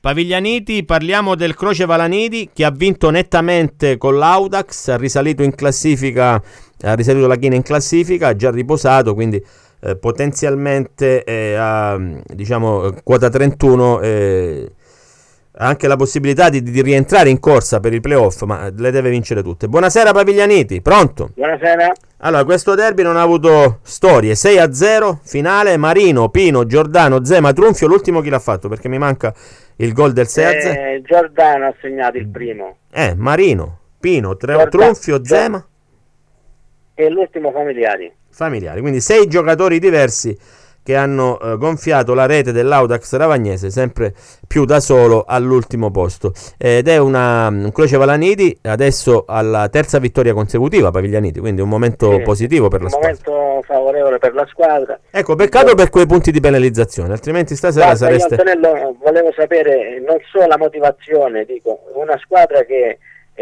Paviglianiti, parliamo del Croce Valanidi che ha vinto nettamente con l'Audax, ha risalito in classifica, ha risalito la china in classifica, ha già riposato, quindi potenzialmente diciamo quota 31 ha anche la possibilità di rientrare in corsa per il playoff, ma le deve vincere tutte. Buonasera Paviglianiti, pronto? Buonasera. Allora, questo derby non ha avuto storie, 6-0, finale, Marino, Pino, Giordano, Zema, Trunfio, l'ultimo chi l'ha fatto? Perché mi manca il gol del 6-0. Giordano ha segnato il primo. Marino, Pino, Trunfio, Zema. E l'ultimo Familiari. Quindi 6 giocatori diversi che hanno gonfiato la rete dell'Audax Ravagnese, sempre più da solo all'ultimo posto, ed è un Croce Valanidi adesso alla terza vittoria consecutiva, Paviglianiti, quindi un momento positivo per la squadra, un momento favorevole per la squadra. Ecco, peccato per quei punti di penalizzazione, altrimenti stasera sareste... Io, Antonello, volevo sapere non solo la motivazione, dico, una squadra che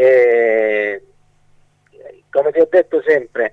come ti ho detto sempre,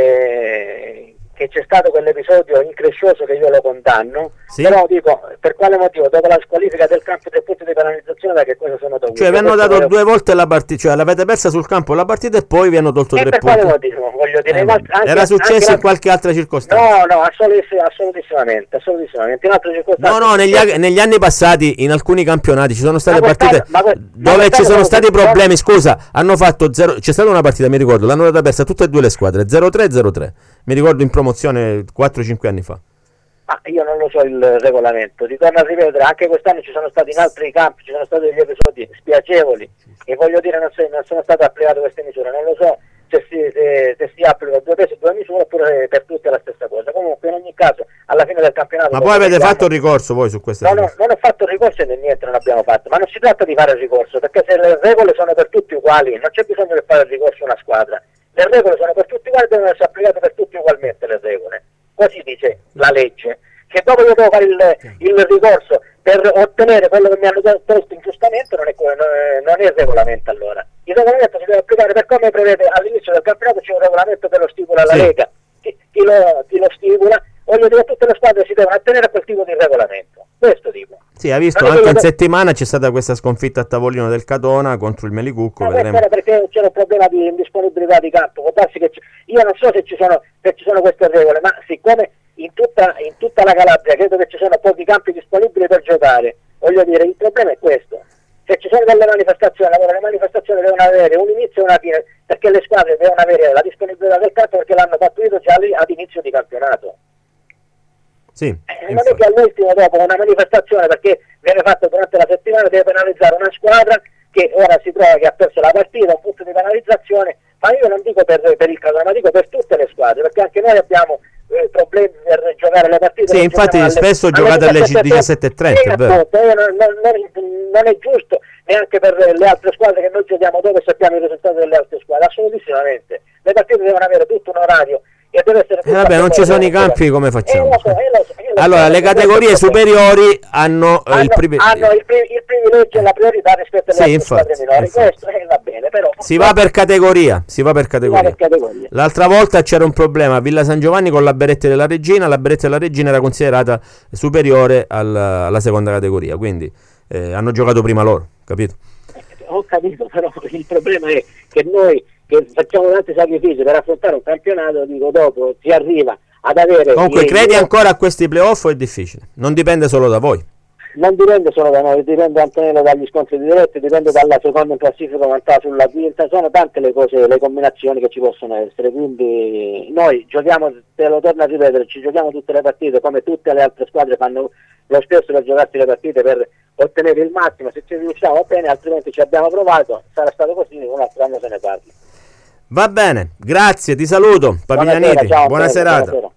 che c'è stato quell'episodio increscioso che io lo condanno, sì. Però dico, per quale motivo? Dopo la squalifica del campo del punto di penalizzazione, da che cosa sono dovuti? Cioè vi hanno dato 2 volte la partita, cioè l'avete persa sul campo la partita e poi vi hanno tolto 3 punti. Per quale motivo? Voglio dire, era successo in qualche altra circostanza? No, assolutissimamente. In altre circostanze. No, negli anni passati in alcuni campionati ci sono state partite dove ci sono stati problemi, scusa, hanno fatto 0, c'è stata una partita, mi ricordo, l'hanno data persa tutte e due le squadre, 0-3, mi ricordo in promozione 4-5 anni fa. Io non lo so il regolamento, ritorno a ripetere, anche quest'anno ci sono stati in altri campi, ci sono stati degli episodi spiacevoli e voglio dire non sono state applicate queste misure, non lo so se si applicano 2 pesi e 2 misure oppure per tutti è la stessa cosa. Comunque in ogni caso alla fine del campionato... Ma poi avete fatto il ricorso voi su queste cose? No, non ho fatto il ricorso e niente non abbiamo fatto, ma non si tratta di fare il ricorso, perché se le regole sono per tutti uguali non c'è bisogno di fare il ricorso a una squadra, le regole sono per tutti uguali, devono essere applicate per tutti ugualmente le regole. Così dice la legge, che dopo io devo fare il ricorso per ottenere quello che mi hanno chiesto ingiustamente, non è il regolamento allora. Il regolamento si deve applicare per come prevede all'inizio del campionato, c'è un regolamento che lo stipula la Lega, chi lo stipula, voglio dire tutte le squadre si devono attenere a quel tipo di regolamento, questo dico. Sì, ha visto anche in settimana c'è stata questa sconfitta a tavolino del Catona contro il Melicucco. Era perché c'era un problema di indisponibilità di campo, può darsi che io non so se ci sono queste regole, ma siccome in tutta la Calabria credo che ci sono pochi campi disponibili per giocare, voglio dire, il problema è questo. Se ci sono delle manifestazioni, allora le manifestazioni devono avere un inizio e una fine, perché le squadre devono avere la disponibilità del campo perché l'hanno pattuito già ad inizio di campionato. Sì, non è che all'ultimo, dopo una manifestazione, perché viene fatta durante la settimana, deve penalizzare una squadra che ora si trova che ha perso la partita, un punto di penalizzazione, ma io non dico per il Catania, ma dico per tutte le squadre, perché anche noi abbiamo problemi per giocare le partite. Sì, infatti spesso giocate alle 17:30, è vero. Non è giusto neanche per le altre squadre che noi giochiamo dove sappiamo il risultato delle altre squadre, assolutissimamente. Le partite devono avere tutto un orario e deve essere vabbè, non ci sono i campi, come facciamo? Allora, le categorie superiori hanno il privilegio e la priorità rispetto alle altre squadre minori. Questo va bene, però si va per categoria. L'altra volta c'era un problema a Villa San Giovanni con la Beretta della Regina era considerata superiore alla seconda categoria, quindi hanno giocato prima loro, capito? Ho capito, però il problema è che noi che facciamo tanti sacrifici per affrontare un campionato, dico, dopo si arriva ad avere... Comunque credi ancora a questi playoff o è difficile? Non dipende solo da voi? Non dipende solo da noi, dipende Antonello dagli scontri diretti, dipende dalla seconda in classifica quant'è sulla quinta, sono tante le cose, le combinazioni che ci possono essere, quindi noi giochiamo, te lo torno a ripetere, ci giochiamo tutte le partite come tutte le altre squadre fanno lo stesso per giocarsi le partite per ottenere il massimo, se ci riusciamo bene, altrimenti ci abbiamo provato, sarà stato così, un altro anno se ne parla. Va bene, grazie, ti saluto Paviglianiti, buona serata.